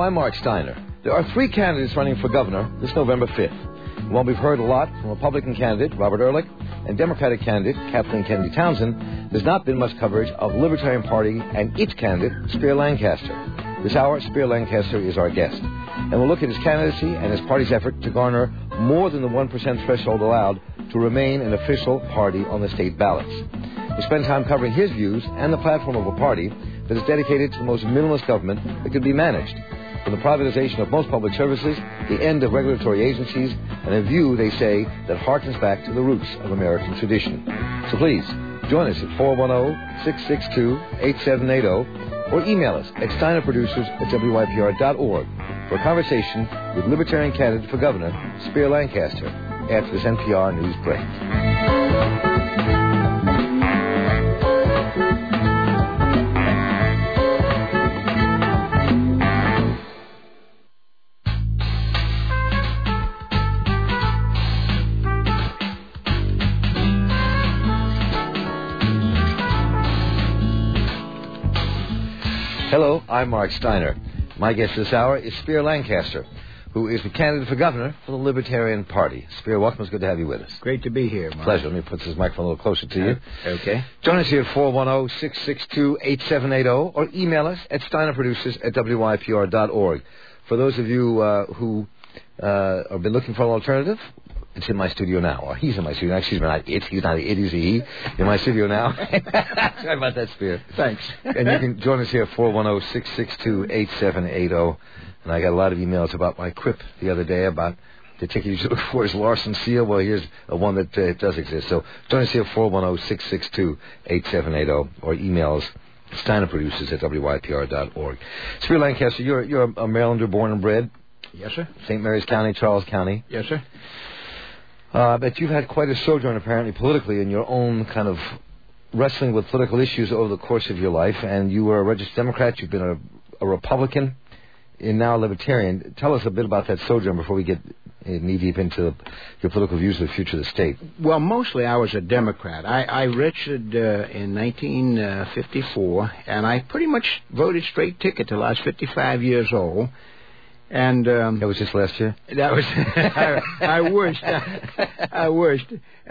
I'm Mark Steiner. There are 3 candidates running for governor this November 5th. While we've heard a lot from Republican candidate Robert Ehrlich and Democratic candidate Kathleen Kennedy Townsend, there's not been much coverage of the Libertarian Party and its candidate, Spiro Lancaster. This hour, Spiro Lancaster is our guest. And we'll look at his candidacy and his party's effort to garner more than the 1% threshold allowed to remain an official party on the state ballots. We spend time covering his views and the platform of a party that is dedicated to the most minimalist government that could be managed, from the privatization of most public services, the end of regulatory agencies, and a view, they say, that harkens back to the roots of American tradition. So please, join us at 410-662-8780 or email us at steinerproducers@wypr.org for a conversation with Libertarian candidate for governor, Spiro Lancaster, after this NPR News break. Hello, I'm Mark Steiner. My guest this hour is Spiro Lancaster, who is the candidate for governor for the Libertarian Party. Spiro, welcome. It's good to have you with us. Great to be here, Mark. Pleasure. Let me put this microphone a little closer to you. Okay. Join us here at 410-662-8780 or email us at steinerproducers@wypr.org. For those of you who have been looking for an alternative, it's in my studio now. Or he's in my studio now. Excuse me, not it. He's not it. He's a he. In my studio now. Sorry about that, Spiro. Thanks. And you can join us here at 410-662-8780. And I got a lot of emails about my quip the other day about the ticket you should look for is Larson Seal. Well, here's one that does exist. So join us here at 410-662-8780 or email us steinerproducers@wypr.org. Spiro Lancaster, you're a Marylander born and bred. Yes, sir. St. Mary's County, Charles County. Yes, sir. But you've had quite a sojourn, apparently, politically, in your own kind of wrestling with political issues over the course of your life. And you were a registered Democrat. You've been a Republican, and now a Libertarian. Tell us a bit about that sojourn before we get knee-deep into your political views of the future of the state. Well, mostly I was a Democrat. I registered in 1954, and I pretty much voted straight ticket till I was 55 years old. And that was just last year? That was I wished. I wished.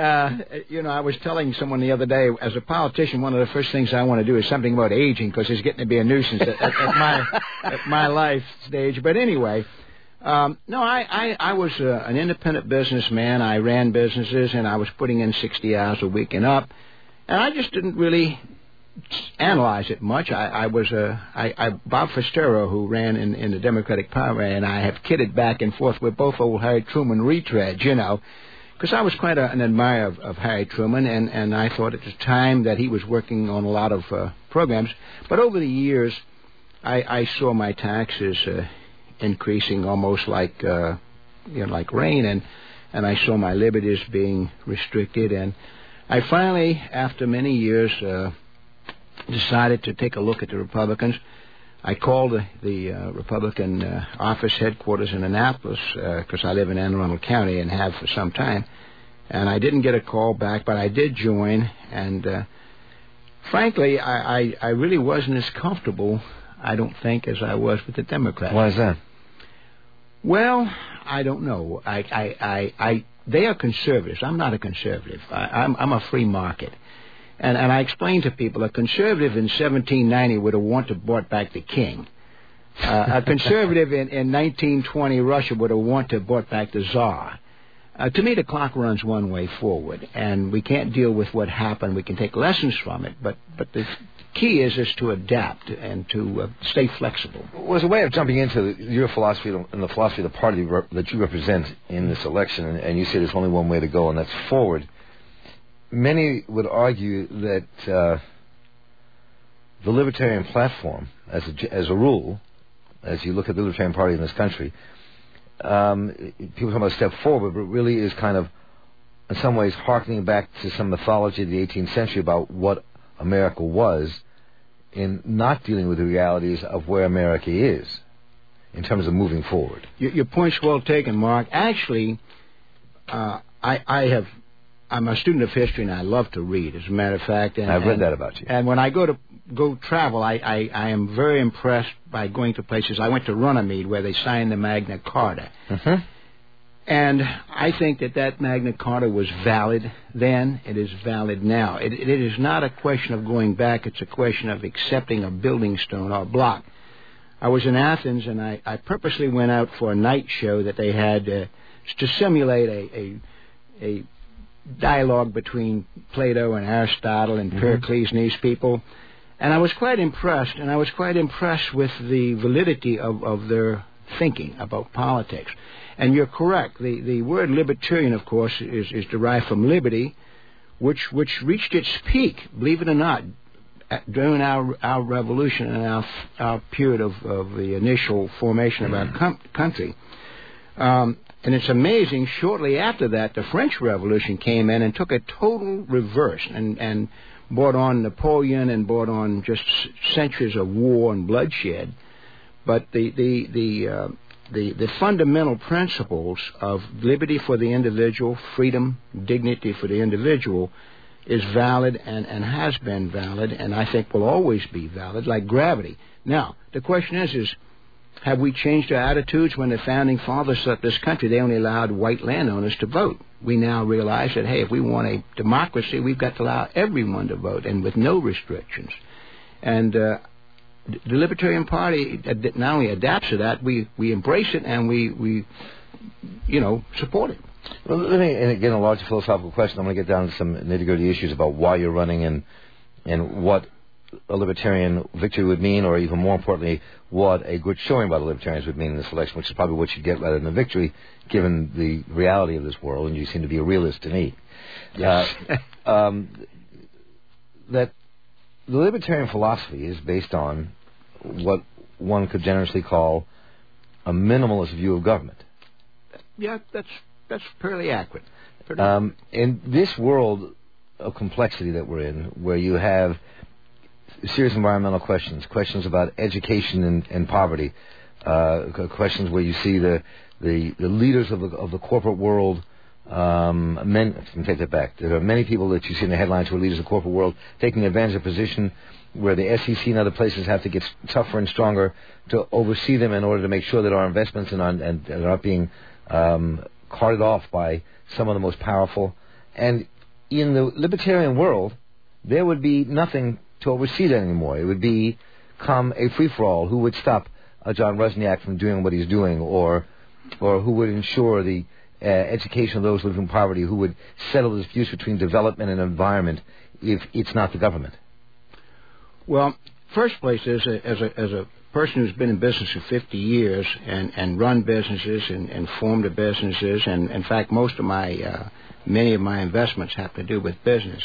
I was telling someone the other day, as a politician, one of the first things I want to do is something about aging, because it's getting to be a nuisance at my life stage. But anyway, no, I was an independent businessman. I ran businesses, and I was putting in 60 hours a week and up. And I just didn't really analyze it much. Bob Festero, who ran in the Democratic primary, and I have kidded back and forth. We're both old Harry Truman retreads, because I was quite an admirer of Harry Truman, and I thought at the time that he was working on a lot of programs. But over the years, I saw my taxes increasing almost like rain, and I saw my liberties being restricted, and I finally, after many years, decided to take a look at the Republicans. I called the Republican office headquarters in Annapolis, because I live in Anne Arundel County and have for some time, and I didn't get a call back, but I did join, and frankly, I really wasn't as comfortable, I don't think, as I was with the Democrats. Why is that? Well, I don't know. They are conservatives. I'm not a conservative. I'm a free market. And I explained to people, a conservative in 1790 would have wanted to brought back the king. A conservative in 1920 Russia would have wanted to brought back the Tsar. To me, the clock runs one way forward, and we can't deal with what happened. We can take lessons from it, but the key is to adapt and to stay flexible. Well, as a way of jumping into your philosophy and the philosophy of the party that you represent in this election, and you say there's only one way to go, and that's forward. Many would argue that the Libertarian platform, as a rule, as you look at the Libertarian Party in this country, people talk about a step forward, but it really is kind of, in some ways, harkening back to some mythology of the 18th century about what America was, in not dealing with the realities of where America is in terms of moving forward. Your point's well taken, Mark. Actually, I have I'm a student of history, and I love to read, as a matter of fact. And I've read that about you. And when I go travel, I am very impressed by going to places. I went to Runnymede, where they signed the Magna Carta. Mm-hmm. And I think that Magna Carta was valid then. It is valid now. It is not a question of going back. It's a question of accepting a building stone or a block. I was in Athens, and I purposely went out for a night show that they had to simulate a dialogue between Plato and Aristotle and Pericles and these people. And I was quite impressed, and I was quite impressed with the validity of their thinking about politics. And you're correct. The word libertarian, of course, is derived from liberty, which reached its peak, believe it or not, during our revolution and our period of the initial formation of our country. And it's amazing, shortly after that, the French Revolution came in and took a total reverse and brought on Napoleon and brought on just centuries of war and bloodshed. But the fundamental principles of liberty for the individual, freedom, dignity for the individual is valid and has been valid, and I think will always be valid, like gravity. Now, the question is have we changed our attitudes? When the founding fathers set up this country, they only allowed white landowners to vote. We now realize that, hey, if we want a democracy, we've got to allow everyone to vote, and with no restrictions. And the Libertarian Party not only adapts to that, we embrace it, and we support it. Well, let me, and again, a larger philosophical question. I'm going to get down to some nitty-gritty issues about why you're running and what a libertarian victory would mean, or even more importantly, what a good showing by the libertarians would mean in this election, which is probably what you'd get rather than a victory, given the reality of this world, and you seem to be a realist to me. Yes. That the libertarian philosophy is based on what one could generously call a minimalist view of government. Yeah, that's fairly accurate. In this world of complexity that we're in, where you have serious environmental questions about education and poverty, questions where you see the leaders of the corporate world, take that back. There are many people that you see in the headlines who are leaders of the corporate world taking advantage of a position where the SEC and other places have to get tougher and stronger to oversee them in order to make sure that our investments are not being carted off by some of the most powerful. And in the libertarian world, there would be nothing to oversee that anymore. It would become a free-for-all. Who would stop John Rusniak from doing what he's doing, or who would ensure the education of those living in poverty, who would settle the disputes between development and environment if it's not the government? Well, first place is, as a person who's been in business for 50 years and run businesses and formed the businesses, and in fact most of many of my investments have to do with business.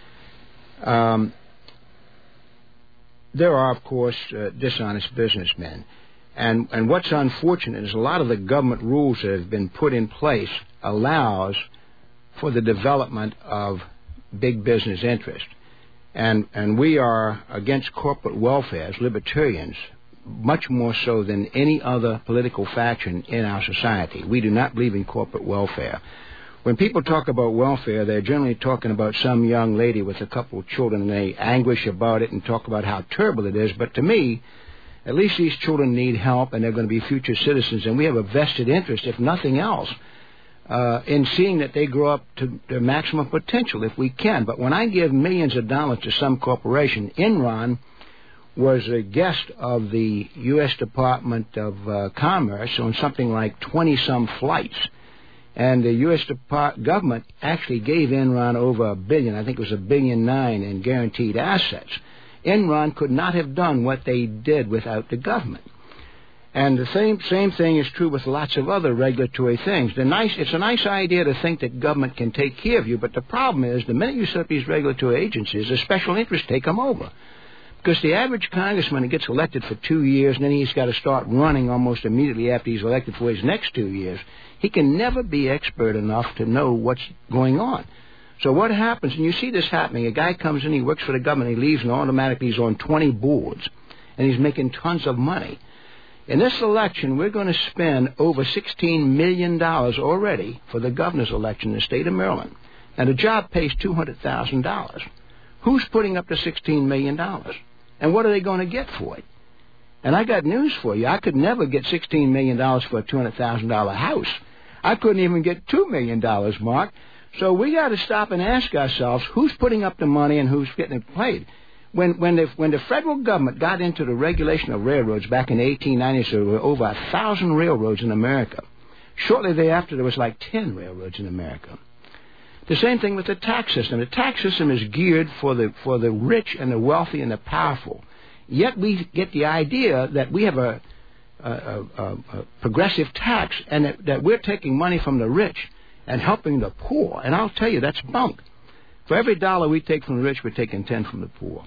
There are, of course, dishonest businessmen. And what's unfortunate is a lot of the government rules that have been put in place allows for the development of big business interest. And we are against corporate welfare as libertarians, much more so than any other political faction in our society. We do not believe in corporate welfare. When people talk about welfare, they're generally talking about some young lady with a couple of children, and they anguish about it and talk about how terrible it is. But to me, at least these children need help, and they're going to be future citizens, and we have a vested interest, if nothing else, in seeing that they grow up to their maximum potential if we can. But when I give millions of dollars to some corporation, Enron was a guest of the U.S. Department of Commerce on something like 20-some flights. And the U.S. government actually gave Enron over $1 billion, I think it was $1.9 billion in guaranteed assets. Enron could not have done what they did without the government. And the same thing is true with lots of other regulatory things. It's a nice idea to think that government can take care of you, but the problem is the minute you set up these regulatory agencies, the special interests take them over. Because the average congressman who gets elected for 2 years, and then he's got to start running almost immediately after he's elected for his next 2 years, he can never be expert enough to know what's going on. So what happens, and you see this happening, a guy comes in, he works for the government, he leaves, and automatically he's on 20 boards, and he's making tons of money. In this election, we're going to spend over $16 million already for the governor's election in the state of Maryland. and the job pays $200,000. Who's putting up the $16 million? And what are they going to get for it? And I got news for you. I could never get $16 million for a $200,000 house. I couldn't even get $2 million, Mark. So we got to stop and ask ourselves, who's putting up the money and who's getting it paid? When the federal government got into the regulation of railroads back in the 1890s, there were over 1,000 railroads in America. Shortly thereafter, there was like 10 railroads in America. The same thing with the tax system. The tax system is geared for the rich and the wealthy and the powerful. Yet we get the idea that we have a progressive tax and that we're taking money from the rich and helping the poor. And I'll tell you, that's bunk. For every dollar we take from the rich, we're taking 10 from the poor.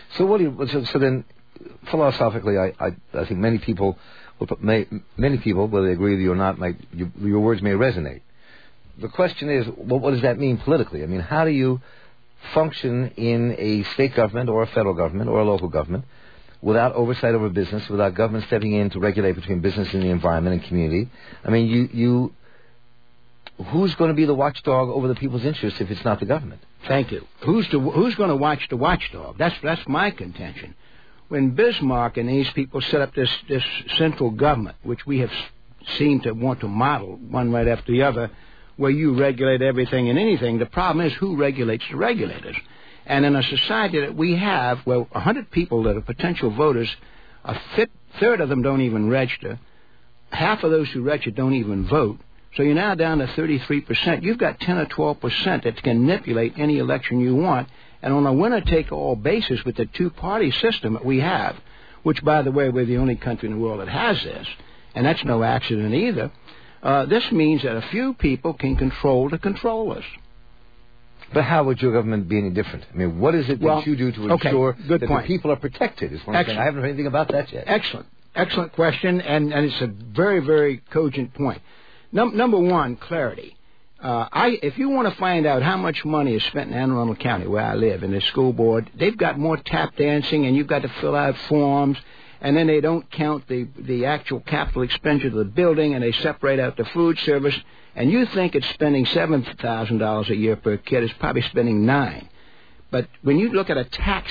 So then, philosophically, I think many people, whether they agree with you or not, your words may resonate. The question is, what does that mean politically? I mean, how do you function in a state government or a federal government or a local government without oversight over business, without government stepping in to regulate between business and the environment and community? I mean, who's going to be the watchdog over the people's interests if it's not the government? Thank you. Who's going to watch the watchdog? That's my contention. When Bismarck and these people set up this central government, which we have seemed to want to model one right after the other, where you regulate everything and anything, the problem is who regulates the regulators. And in a society that we have, where 100 people that are potential voters, a third of them don't even register, half of those who register don't even vote, so you're now down to 33%. You've got 10 or 12% that can manipulate any election you want. And on a winner-take-all basis with the two-party system that we have, which, by the way, we're the only country in the world that has this, and that's no accident either, this means that a few people can control the controllers. But how would your government be any different? I mean, what is it that you do to ensure that the people are protected? Is what I'm saying. I haven't heard anything about that yet. Excellent question, and it's a very, very cogent point. Number one, clarity. If you want to find out how much money is spent in Anne Arundel County, where I live, in the school board, they've got more tap dancing, and you've got to fill out forms, and then they don't count the actual capital expenditure of the building, and they separate out the food service, and you think it's spending $7,000 a year per kid, it's probably spending $9,000. But when you look at a tax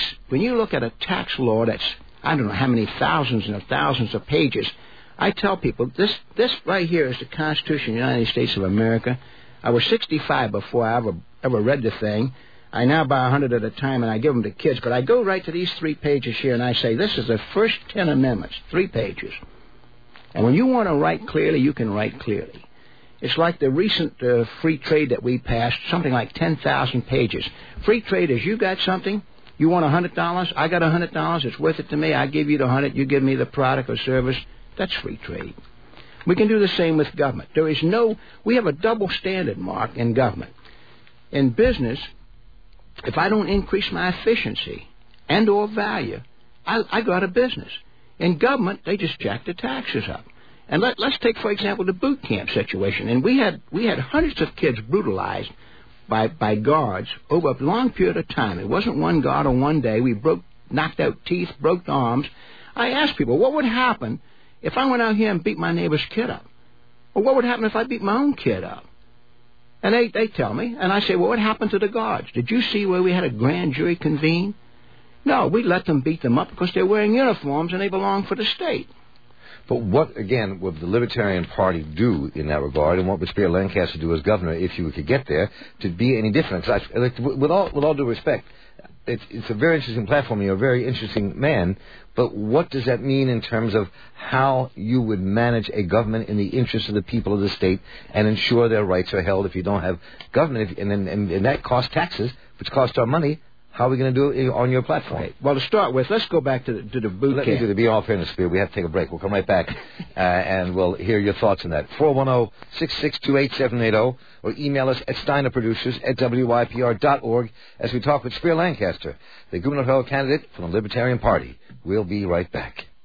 law that's, I don't know how many thousands and thousands of pages, I tell people, this right here is the Constitution of the United States of America. I was 65 before I ever read the thing. I now buy 100 at a time, and I give them to kids. But I go right to these 3 pages here, and I say, this is the first 10 amendments, 3 pages. And when you want to write clearly, you can write clearly. It's like the recent free trade that we passed, something like 10,000 pages. Free trade is you got something, you want $100, I got $100, it's worth it to me, I give you the 100, you give me the product or service. That's free trade. We can do the same with government. We have a double standard, Mark, in government. In business, if I don't increase my efficiency and or value, I go out of business. In government, they just jack the taxes up. And let's take, for example, the boot camp situation. And we had hundreds of kids brutalized by guards over a long period of time. It wasn't one guard on one day. We knocked out teeth, broke arms. I asked people, what would happen if I went out here and beat my neighbor's kid up? Or what would happen if I beat my own kid up? And they tell me, and I say, well, what happened to the guards? Did you see where we had a grand jury convene? No, we let them beat them up because they're wearing uniforms and they belong for the state. But what, again, would the Libertarian Party do in that regard, and what would Spear Lancaster do as governor if you could get there to be any different? With all due respect, it's a very interesting platform. You're a very interesting man. But what does that mean in terms of how you would manage a government in the interest of the people of the state and ensure their rights are held if you don't have government? And that costs taxes, which costs our money. How are we going to do it on your platform? Right. Well, to start with, let's go back to the boot camp. Let me do the be all fairness, Spear. We have to take a break. We'll come right back, and we'll hear your thoughts on that. 410-662-8780, or email us at steinerproducers@wypr.org as we talk with Spear Lancaster, the gubernatorial candidate from the Libertarian Party. We'll be right back.